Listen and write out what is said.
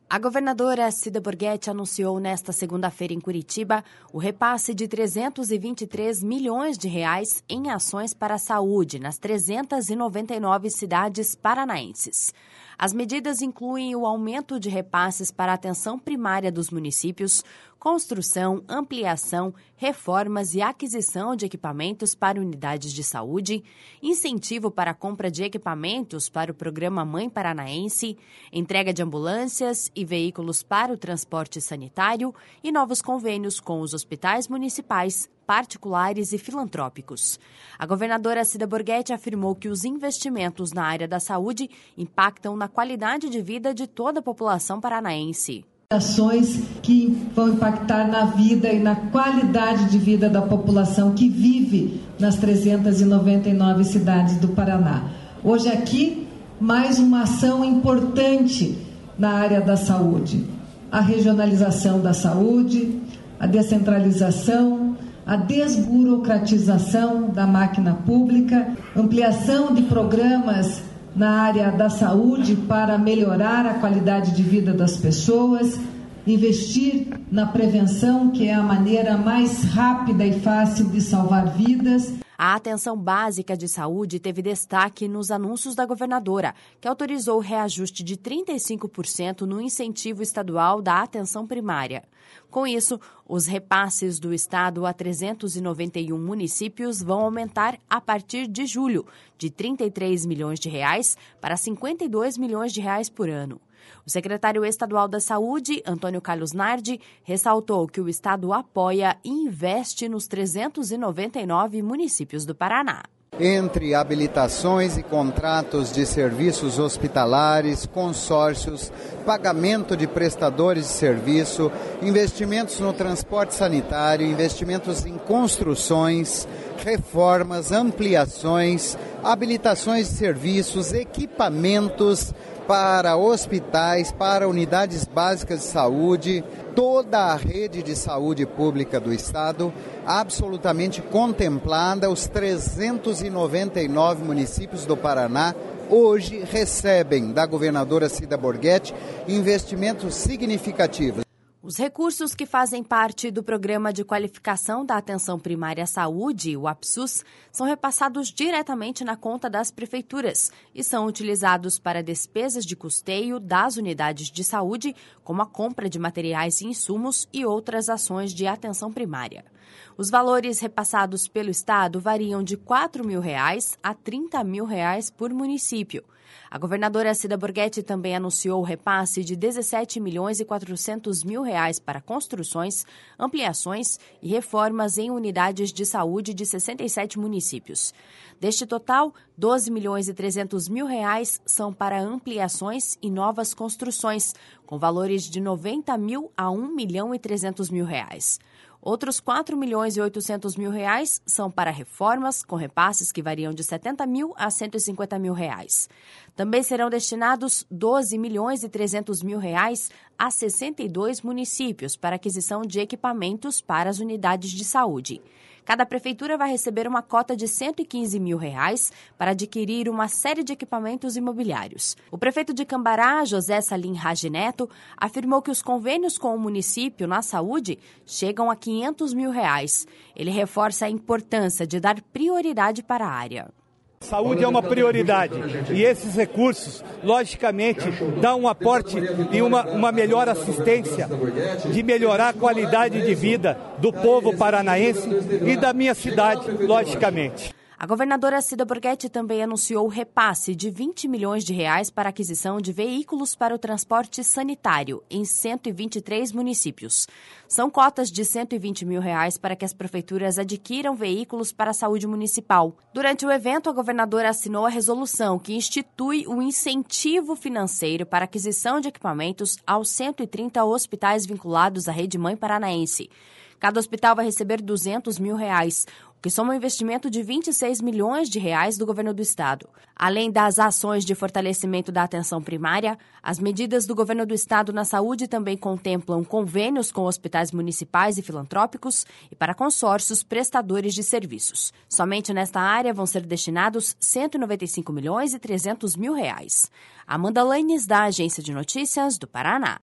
A governadora Cida Borghetti anunciou nesta segunda-feira em Curitiba o repasse de 323 milhões de reais em ações para a saúde nas 399 cidades paranaenses. As medidas incluem o aumento de repasses para a atenção primária dos municípios, construção, ampliação, reformas e aquisição de equipamentos para unidades de saúde, incentivo para a compra de equipamentos para o programa Mãe Paranaense, entrega de ambulâncias e veículos para o transporte sanitário e novos convênios com os hospitais municipais, particulares e filantrópicos. A governadora Cida Borghetti afirmou que os investimentos na área da saúde impactam na qualidade de vida de toda a população paranaense. Ações que vão impactar na vida e na qualidade de vida da população que vive nas 399 cidades do Paraná. Hoje aqui, mais uma ação importante na área da saúde. A regionalização da saúde, a descentralização, a desburocratização da máquina pública, ampliação de programas na área da saúde para melhorar a qualidade de vida das pessoas, investir na prevenção, que é a maneira mais rápida e fácil de salvar vidas. A atenção básica de saúde teve destaque nos anúncios da governadora, que autorizou o reajuste de 35% no incentivo estadual da atenção primária. Com isso, os repasses do estado a 391 municípios vão aumentar a partir de julho, de R$ 33 milhões para R$ 52 milhões por ano. O secretário estadual da Saúde, Antônio Carlos Nardi, ressaltou que o estado apoia e investe nos 399 municípios do Paraná. Entre habilitações e contratos de serviços hospitalares, consórcios, pagamento de prestadores de serviço, investimentos no transporte sanitário, investimentos em construções, reformas, ampliações, habilitações de serviços, equipamentos para hospitais, para unidades básicas de saúde, toda a rede de saúde pública do Estado, absolutamente contemplada. Os 399 municípios do Paraná hoje recebem da governadora Cida Borghetti investimentos significativos. Os recursos que fazem parte do Programa de Qualificação da Atenção Primária à Saúde, o APSUS, são repassados diretamente na conta das prefeituras e são utilizados para despesas de custeio das unidades de saúde, como a compra de materiais e insumos e outras ações de atenção primária. Os valores repassados pelo Estado variam de R$ 4.000 a R$ 30.000 por município. A governadora Cida Borghetti também anunciou o repasse de R$ 17.400.000 para construções, ampliações e reformas em unidades de saúde de 67 municípios. Deste total, R$ 12.300.000 são para ampliações e novas construções, com valores de R$ 90.000 a R$ 1.300.000. Outros R$ 4.800.000 são para reformas, com repasses que variam de R$ 70.000 a R$ 150.000. Também serão destinados R$ 12.300.000 a 62 municípios para aquisição de equipamentos para as unidades de saúde. Cada prefeitura vai receber uma cota de R$ 115.000 para adquirir uma série de equipamentos imobiliários. O prefeito de Cambará, José Salim Ragi Neto, afirmou que os convênios com o município na saúde chegam a R$ 500.000. Ele reforça a importância de dar prioridade para a área. Saúde é uma prioridade e esses recursos, logicamente, dão um aporte e uma melhor assistência de melhorar a qualidade de vida do povo paranaense e da minha cidade, logicamente. A governadora Cida Borghetti também anunciou o repasse de R$ 20 milhões para a aquisição de veículos para o transporte sanitário em 123 municípios. São cotas de R$ 120.000 para que as prefeituras adquiram veículos para a saúde municipal. Durante o evento, a governadora assinou a resolução que institui um incentivo financeiro para a aquisição de equipamentos aos 130 hospitais vinculados à Rede Mãe Paranaense. Cada hospital vai receber R$ 200.000, o que soma um investimento de R$ 26 milhões do governo do estado. Além das ações de fortalecimento da atenção primária, as medidas do governo do estado na saúde também contemplam convênios com hospitais municipais e filantrópicos e para consórcios prestadores de serviços. Somente nesta área vão ser destinados R$ 195.300.000. Amanda Lanes, da Agência de Notícias do Paraná.